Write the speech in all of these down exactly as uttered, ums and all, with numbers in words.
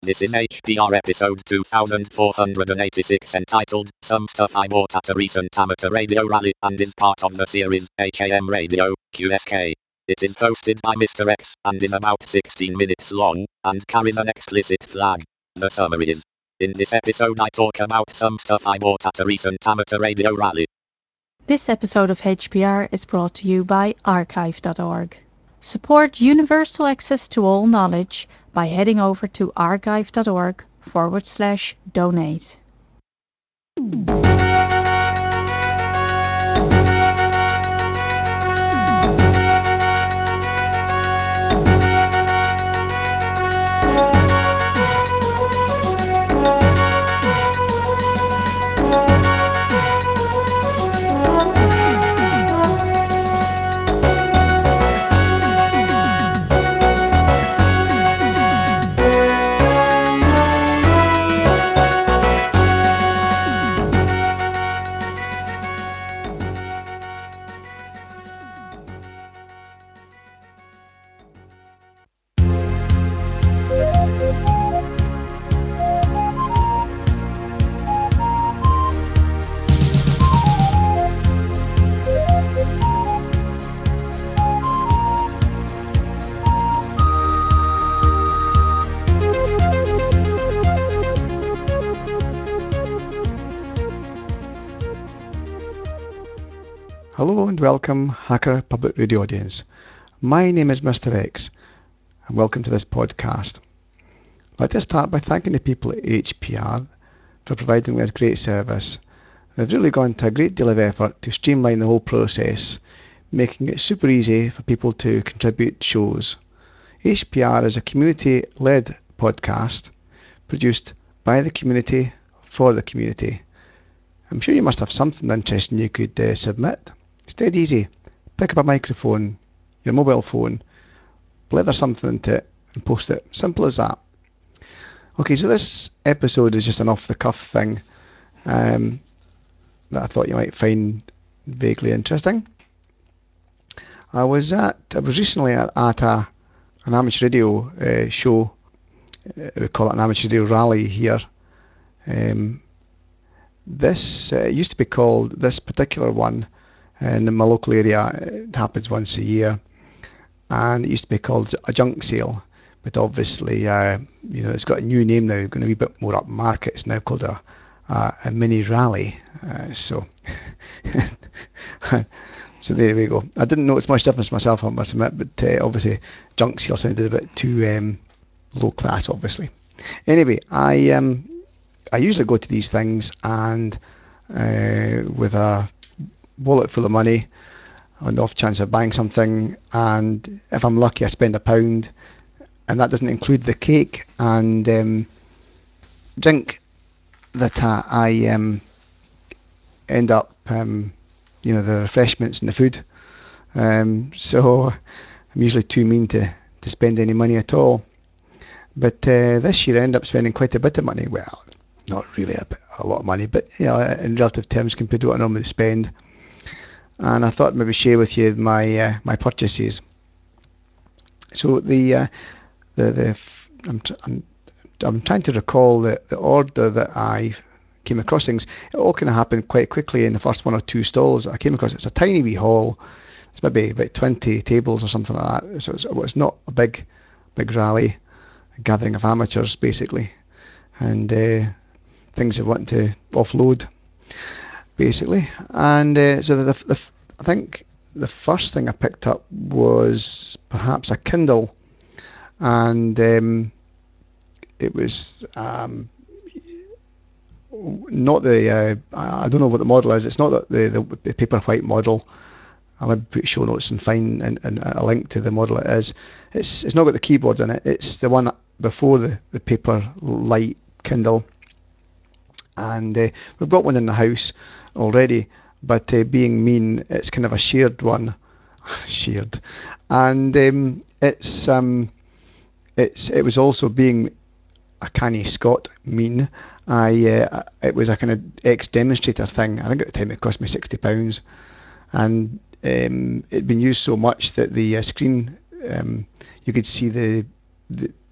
This is H P R episode two thousand four hundred eighty-six entitled Some Stuff I Bought at a Recent Amateur Radio Rally and is part of the series H A M Radio, Q S K. It is hosted by Mister X and is about sixteen minutes long and carries an explicit flag. The summary is: in this episode I talk about some stuff I bought at a recent amateur radio rally. This episode of H P R is brought to you by archive dot org. Support universal access to all knowledge by heading over to archive dot org forward slash donate. Hello and welcome, Hacker Public Radio audience. My name is Mister X and welcome to this podcast. I'd like to start by thanking the people at H P R for providing this great service. They've really gone to a great deal of effort to streamline the whole process, making it super easy for people to contribute shows. H P R is a community-led podcast produced by the community for the community. I'm sure you must have something interesting you could uh, submit. It's dead easy. Pick up a microphone, your mobile phone, blether something into it and post it. Simple as that. Okay, so this episode is just an off-the-cuff thing um, that I thought you might find vaguely interesting. I was at, I was recently at, at a, an amateur radio uh, show. Uh, we call it an amateur radio rally here. Um, this uh, used to be called, this particular one, in my local area, it happens once a year, and it used to be called a junk sale, but obviously, uh, you know, it's got a new name now, going to be a bit more upmarket. It's now called a a, a mini rally. Uh, so, so there we go. I didn't notice much difference myself, I must admit, but uh, obviously, junk sale sounded a bit too um, low class, obviously. Anyway, I um, I usually go to these things and uh, with a wallet full of money on the off chance of buying something, and if I'm lucky I spend a pound, and that doesn't include the cake and um, drink that uh, I um, end up um, you know, the refreshments and the food. Um, so I'm usually too mean to, to spend any money at all, but uh, this year I ended up spending quite a bit of money. Well, not really a, bit, a lot of money, but you know, in relative terms compared to what I normally spend. And I thought maybe share with you my uh, my purchases. So the uh, the the f- I'm, tr- I'm I'm trying to recall the, the order that I came across things. It all kind of happened quite quickly in the first one or two stalls I came across. It's a tiny wee hall. It's maybe about twenty tables or something like that. So it's, it's not a big big rally, a gathering of amateurs basically, and uh, things they want to offload basically. And uh, so the, the, the I think the first thing I picked up was perhaps a Kindle, and um, it was um, not the uh, I don't know what the model is. It's not the the, the paper white model. I'll maybe put show notes and find and, and a link to the model it is. It's it's not got the keyboard in it. It's the one before the, the paper light Kindle, and uh, we've got one in the house already. But uh, being mean, it's kind of a shared one, shared, and um, it's um, it's it was also being a canny Scot mean. I uh, it was a kind of ex demonstrator thing. I think at the time it cost me sixty pounds, and um, it'd been used so much that the uh, screen um, you could see the, the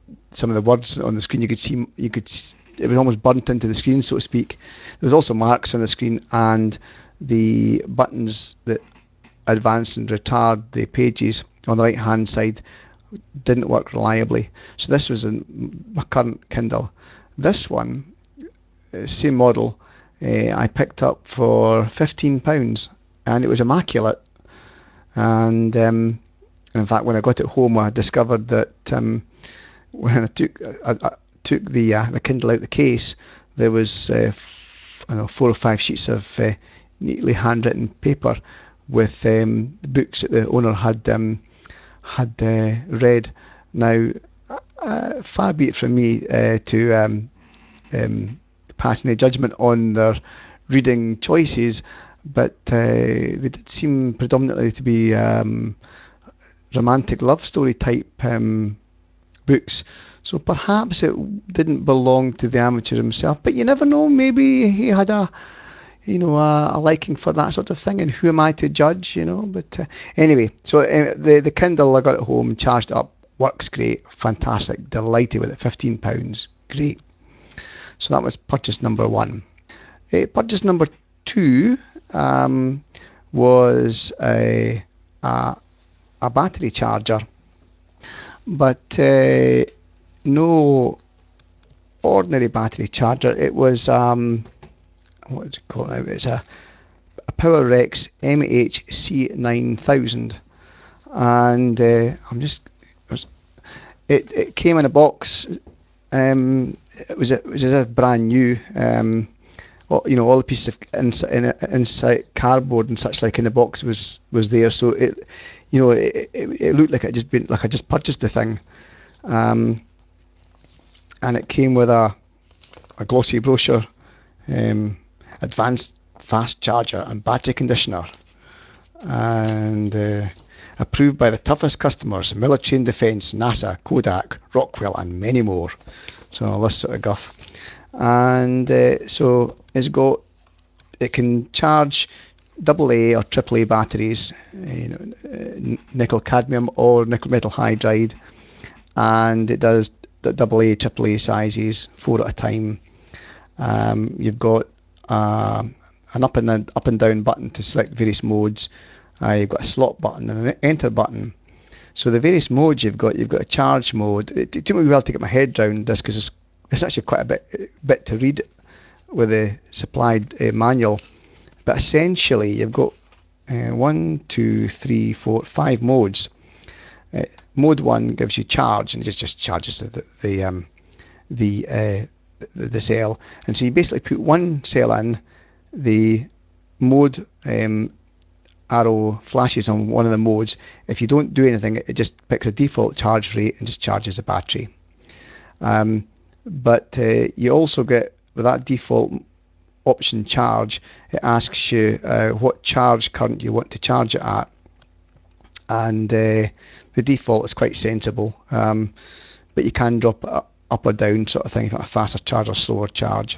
some of the words on the screen. You could see, you could, it was almost burnt into the screen, so to speak. There was also marks on the screen, and the buttons that advance and retard the pages on the right hand side didn't work reliably. So this was in my current Kindle. This one, same model, uh, I picked up for fifteen pounds, and it was immaculate. And um, in fact, when I got it home, I discovered that um, when I took I, I took the uh, the Kindle out the case, there was uh, f- I don't know, four or five sheets of uh, neatly handwritten paper with um, books that the owner had um, had uh, read. Now, uh, far be it from me uh, to um, um, pass any judgment on their reading choices, but uh, they did seem predominantly to be um, romantic love story type um, books. So perhaps it didn't belong to the amateur himself, but you never know. Maybe he had a, you know, a, a liking for that sort of thing, and who am I to judge, you know? But uh, anyway, so uh, the the Kindle, I got it home, charged it up, works great, fantastic, delighted with it, fifteen pounds, great. So that was purchase number one. Uh, purchase number two um, was a, a a battery charger, but uh, no ordinary battery charger. It was um, what do you call it? It's a, a PowerRex M H C nine thousand, and uh, I'm just it it came in a box. Um, it was it was as if brand new. Um, all, you know, all the pieces of inside, in, inside cardboard and such like in the box was was there. So it, you know, it, it, it looked like it just been like I just purchased the thing, um, and it came with a a glossy brochure, um, advanced fast charger and battery conditioner, and uh, approved by the toughest customers: military and defence, NASA, Kodak, Rockwell, and many more. So all this sort of guff. And uh, so it's got, it can charge double A or triple A batteries, you know, uh, nickel cadmium or nickel metal hydride, and it does double A, triple A sizes, four at a time. Um, you've got uh, an up and a, up and down button to select various modes. Uh, you've got a slot button and an enter button. So the various modes you've got, you've got a charge mode. It, it took me a while to get my head around this because it's, it's actually quite a bit bit to read with the supplied uh, manual. But essentially, you've got uh, one, two, three, four, five modes. Uh, mode one gives you charge, and it just, just charges the the um, the, uh, the the cell. And so you basically put one cell in, the mode um, arrow flashes on one of the modes. If you don't do anything, it just picks a default charge rate and just charges the battery. Um, but uh, you also get, with that default option charge, it asks you uh, what charge current you want to charge it at, and uh, the default is quite sensible, um, but you can drop it up, up or down sort of thing if you want a faster charge or slower charge.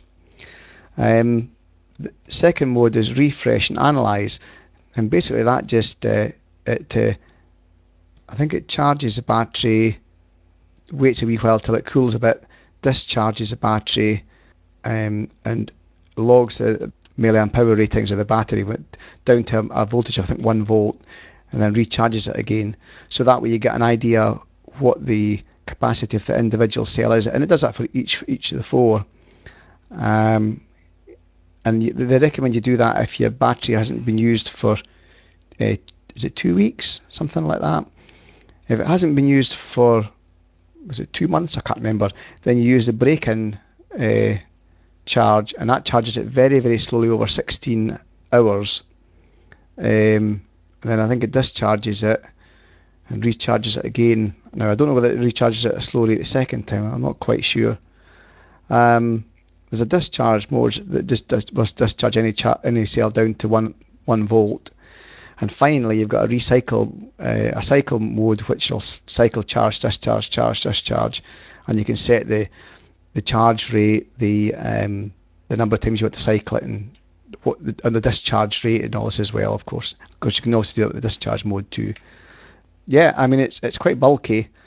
Um, the second mode is refresh and analyze, and basically that just uh, it uh, I think it charges the battery, waits a wee while till it cools a bit, discharges the battery, um, and logs the milliamp hour ratings of the battery, went down to a voltage of I think one volt, and then recharges it again. So that way you get an idea what the capacity of the individual cell is, and it does that for each each of the four. Um, and they recommend you do that if your battery hasn't been used for, uh, is it two weeks, something like that. If it hasn't been used for, was it two months? I can't remember. Then you use the break-in uh, charge, and that charges it very, very slowly over sixteen hours. Um, then I think it discharges it and recharges it again. Now I don't know whether it recharges it at a slow rate the second time. I'm not quite sure. Um, there's a discharge mode that just dis- must discharge any cha- any cell down to one one volt. And finally, you've got a recycle, uh, a cycle mode, which will cycle charge, discharge, charge, discharge, and you can set the the charge rate, the um, the number of times you want to cycle it, and what the, and the discharge rate and all this as well, of course, because you can also do it with the discharge mode too. Yeah, I mean it's it's quite bulky.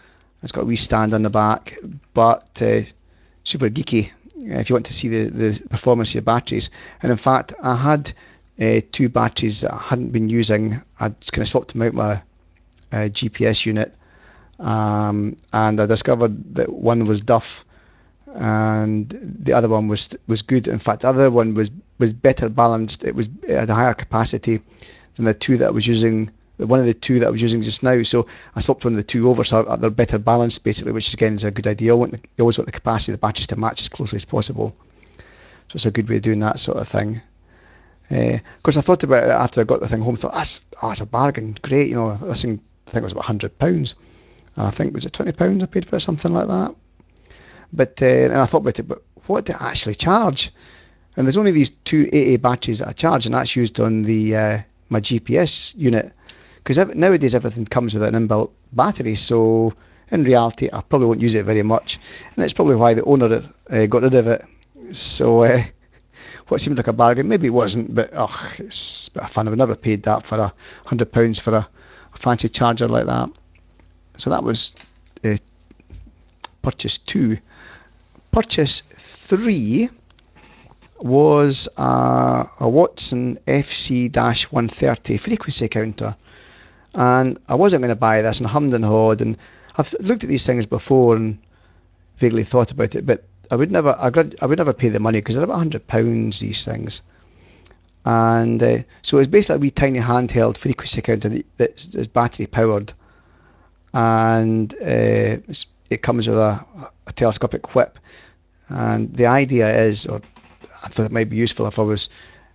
It's got a wee stand on the back, but uh, super geeky if you want to see the, the performance of your batteries. And in fact, I had uh, two batteries that I hadn't been using. I'd kind of swapped them out my uh, G P S unit, um, and I discovered that one was duff and the other one was was good. In fact, the other one was was better balanced. It was it had a higher capacity than the two that I was using. One of the two that I was using just now. So I swapped one of the two over, so they're better balanced basically, which again is a good idea. You, want the, you always want the capacity of the batteries to match as closely as possible. So it's a good way of doing that sort of thing. Uh, of course, I thought about it after I got the thing home. Thought that's oh, it's a bargain, great. You know, this thing I think it was about hundred pounds. I think was it twenty pounds I paid for it, something like that. But uh, and I thought about it, but what do I actually charge? And there's only these two A A batteries that I charge, and that's used on the uh, my G P S unit. Because nowadays everything comes with an inbuilt battery, so in reality I probably won't use it very much, and it's probably why the owner uh, got rid of it. So uh, what seemed like a bargain, maybe it wasn't, but oh, it's a bit of fun. I would never paid that for a hundred pounds for a, a fancy charger like that. So that was uh, purchase two. Purchase three was a, a Watson F C one thirty frequency counter. And I wasn't going to buy this and hummed and hawed, and I've looked at these things before and vaguely thought about it, but I would never, I would never pay the money because they're about one hundred pounds, these things. And uh, so it's basically a wee tiny handheld frequency counter that's, that's battery powered, and uh, it comes with a, a telescopic whip. And the idea is, or I thought it might be useful if I was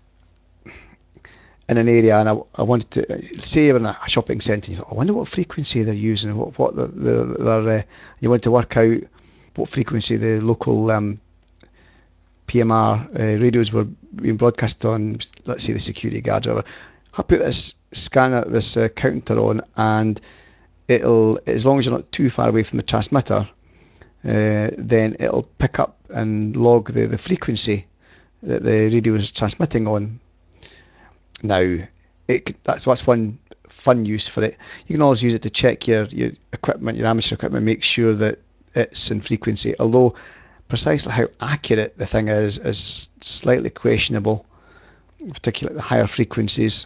in an area and I, I wanted to, say you're in a shopping centre, you thought, I wonder what frequency they're using, what what the, the, their, uh, you want to work out what frequency the local um, P M R uh, radios were being broadcast on, let's say the security guard or whatever. I put this scanner, this uh, counter on, and it'll, as long as you're not too far away from the transmitter, uh, then it'll pick up and log the, the frequency that the radio is transmitting on. Now, it that's what's one fun use for it. You can always use it to check your, your equipment, your amateur equipment, make sure that it's in frequency. Although precisely how accurate the thing is is slightly questionable, particularly at the higher frequencies.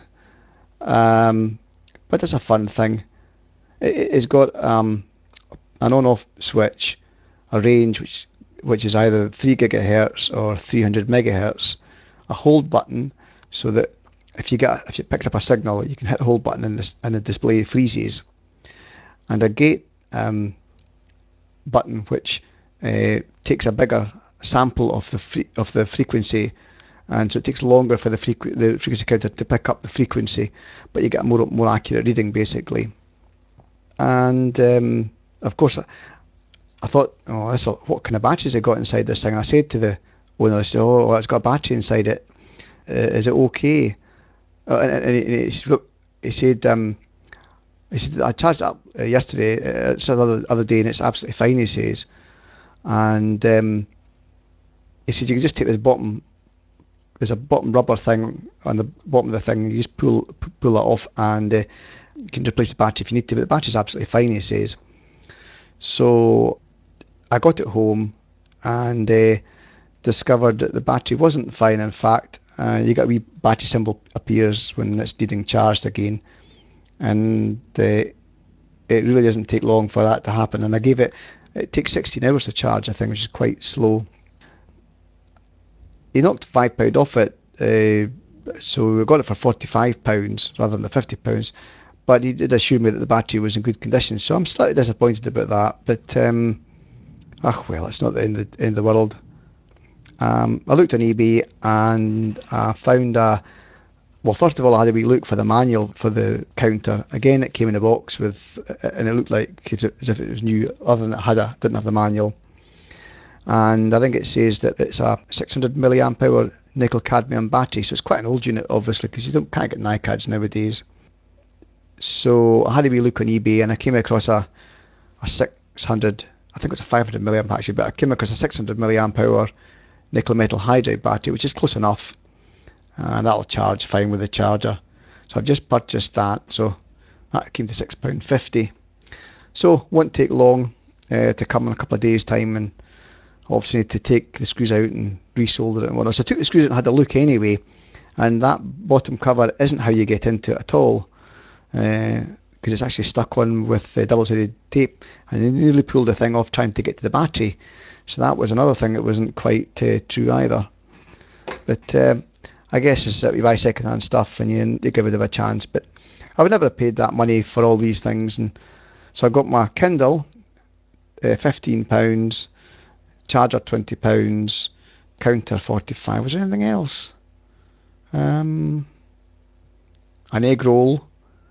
Um, but it's a fun thing. It, it's got um, an on-off switch, a range which which is either three gigahertz or three hundred megahertz, a hold button so that if you get if it picks up a signal, you can hit the hold button and, this, and the display freezes, and a gate um, button which uh, takes a bigger sample of the free, of the frequency, and so it takes longer for the, frequ- the frequency counter to pick up the frequency, but you get a more more accurate reading basically. And um, of course, I, I thought, oh, this what kind of batteries they got inside this thing? I said to the owner, I said, oh, well, it's got a battery inside it. Uh, is it okay? Uh, and, and he, he said, look, he said, um, he said, I charged it up uh, yesterday, uh, it's the other, other day, and it's absolutely fine, he says. And um, he said, you can just take this bottom, there's a bottom rubber thing on the bottom of the thing, you just pull pull it off, and uh, you can replace the battery if you need to, but the battery's absolutely fine, he says. So I got it home and uh, discovered that the battery wasn't fine. In fact, uh, you got a wee battery symbol appears when it's needing charged again, and uh, it really doesn't take long for that to happen. And I gave it, it takes sixteen hours to charge, I think, which is quite slow. He knocked five pound off it, uh, so we got it for forty-five pounds rather than the fifty pounds. But he did assure me that the battery was in good condition, so I'm slightly disappointed about that. But um, ah, well, it's not the end of the, end of the world. Um, I looked on eBay and I found a. Well, first of all, I had a wee look for the manual for the counter. Again, it came in a box with, and it looked like as if it was new, other than it had a didn't have the manual. And I think it says that it's a six hundred milliamp hour nickel cadmium battery, so it's quite an old unit, obviously, because you don't can't get NiCads nowadays. So I had a wee look on eBay and I came across a a six hundred, I think it's a five hundred milliamp actually, but I came across a six hundred milliamp hour nickel metal hydride battery, which is close enough, and that'll charge fine with the charger. So I've just purchased that, so that came to six pounds fifty. So won't take long. uh, to come in a couple of days' time, and obviously to take the screws out and resolder it and whatnot. So I took the screws out and had a look anyway, and that bottom cover isn't how you get into it at all, because uh, it's actually stuck on with uh, double-sided tape, and they nearly pulled the thing off trying to get to the battery. So that was another thing that wasn't quite uh, true either. But uh, I guess it's that you buy second-hand stuff and you, you give it a chance. But I would never have paid that money for all these things. And so I got my Kindle, uh, fifteen pounds, charger twenty pounds, counter forty-five. Was there anything else? Um, an egg roll,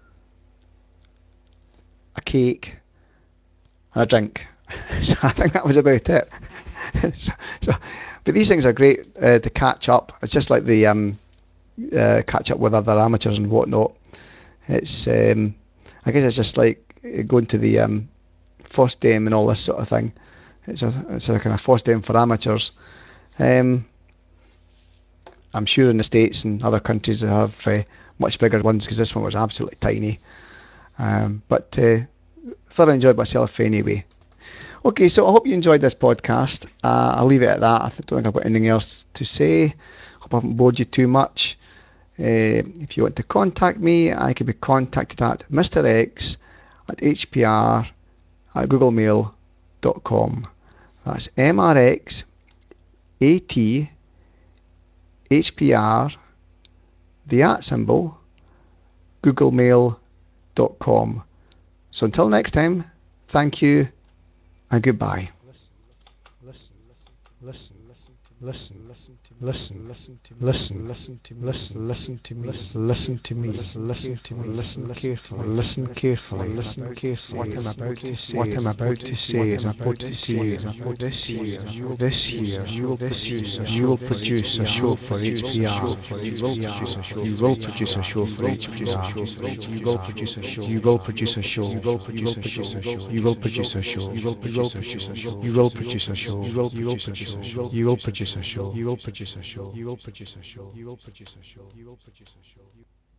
a cake, and a drink. So I think that was about it. so, so, but these things are great uh, to catch up. It's just like the um, uh, catch up with other amateurs and whatnot. It's um, I guess it's just like going to the um, FOSDEM and all this sort of thing. It's a, it's a kind of FOSDEM for amateurs. Um, I'm sure in the States and other countries they have uh, much bigger ones, because this one was absolutely tiny. Um, but uh, thoroughly enjoyed myself anyway. Okay, so I hope you enjoyed this podcast. Uh, I'll leave it at that. I don't think I've got anything else to say. Hope I haven't bored you too much. Uh, if you want to contact me, I can be contacted at Mister X at H P R at googlemail dot com. That's M R X A T H P R, the at symbol, googlemail dot com. So until next time, thank you and goodbye. Listen, listen, listen, listen, listen, listen, listen, listen, listen to listen, listen to me, listen to me, listen to me, listen carefully, listen carefully, listen carefully. What I'm about to say, what I'm about to say is important to you. This year, this year, you will produce, you will produce a show for H P R. You will produce a show. You will produce a show for H P R. You will produce a show. You will produce a show. You will produce a show. You will produce a show. You will produce a show. You will produce a show. You will produce a show. You will produce a show. You will produce a show. You will produce a show. You will produce a show. You will produce a show.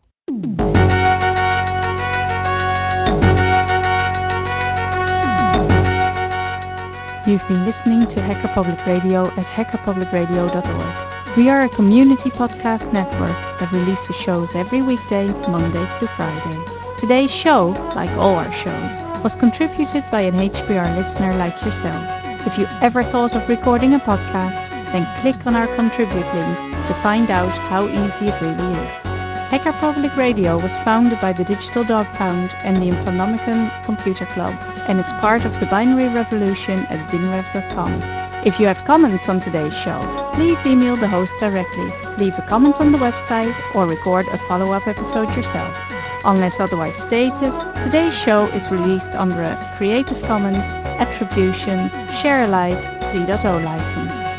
You've been listening to Hacker Public Radio at hacker public radio dot org. We are a community podcast network that releases shows every weekday, Monday through Friday. Today's show, like all our shows, was contributed by an H P R listener like yourself. If you ever thought of recording a podcast, then click on our contribute link to find out how easy it really is. Hacker Public Radio was founded by the Digital Dog Pound and the Infonomicon Computer Club and is part of the binary revolution at binrev dot com. If you have comments on today's show, please email the host directly, leave a comment on the website, or record a follow-up episode yourself. Unless otherwise stated, today's show is released under a Creative Commons Attribution Share Alike three point oh license.